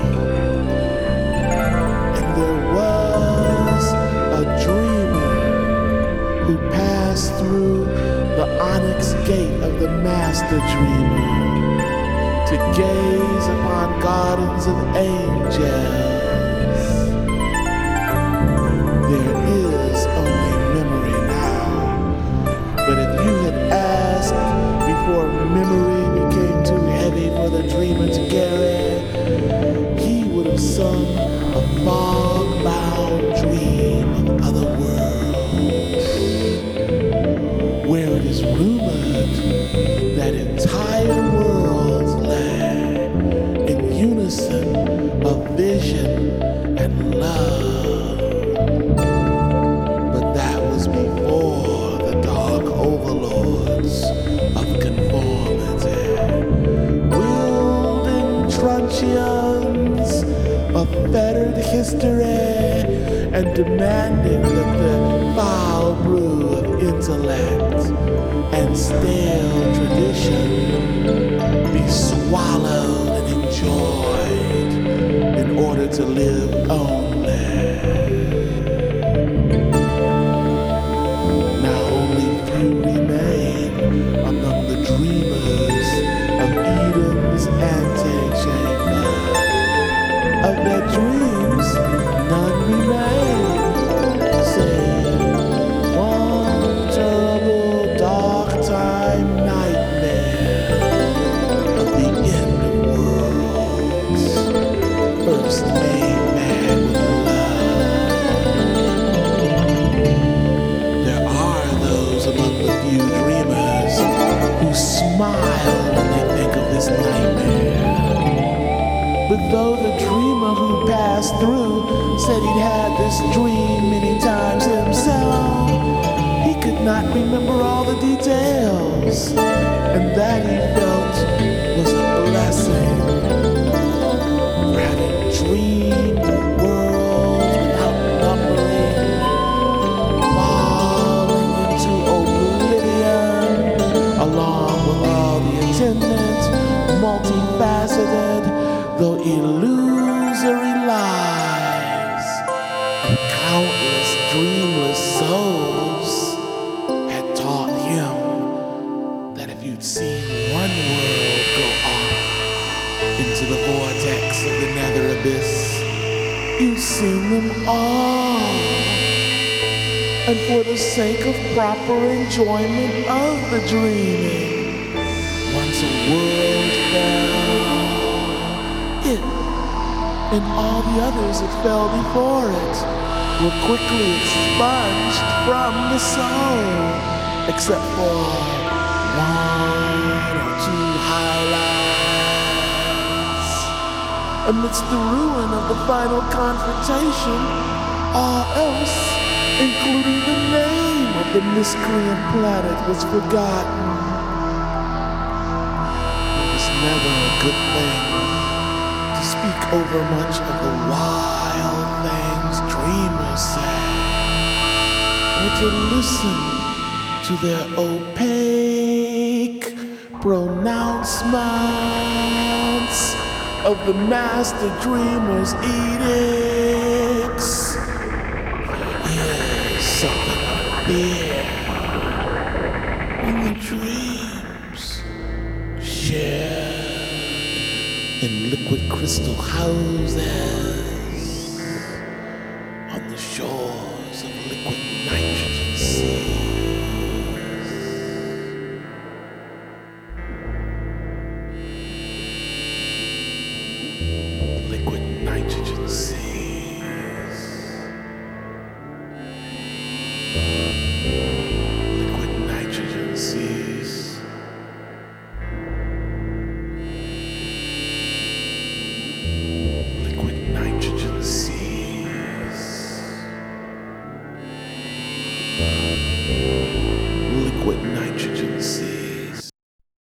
And there was a dreamer who passed through the onyx gate of the master dreamer to gaze upon gardens of angels. There is only memory now, but if you had asked before memory became too heavy for the dreamer to carry, he would have sung a fog-bound dream of other worlds, where it is rumored that entire worlds lay in unison of vision and love. But that was before the dark overlords of conformity, wielding truncheons of fettered history and demanding that the foul brew of intellect and stale tradition be swallowed and enjoyed in order to live only. Now only few remain among the dreamers of Eden's antechamber. Of their dreams, none remain, save one terrible dark time nightmare of the end of worlds, first made mad with love. There are those among the few dreamers who smile when they think of this nightmare. But though the dreamer who passed through said he'd had this dream many times himself, he could not remember all the details, and that he felt was a blessing for having dreamed worlds without numbering, falling into oblivion, along with all the attendant, multifaceted, though illusory lives of countless dreamless souls had taught him that if you'd seen one world go off into the vortex of the nether abyss, you'd seen them all. And for the sake of proper enjoyment of the dreaming, once a world fell, it and all the others that fell before it were quickly expunged from the soul, except for one or two highlights. Amidst the ruin of the final confrontation, all else, including the name of the miscreant planet, was forgotten. It was never a good thing to speak over much of the wild things dreamers say, or to listen to their opaque pronouncements of the master dreamer's edicts. Here's something of fear in the dreams shared in liquid crystal houses.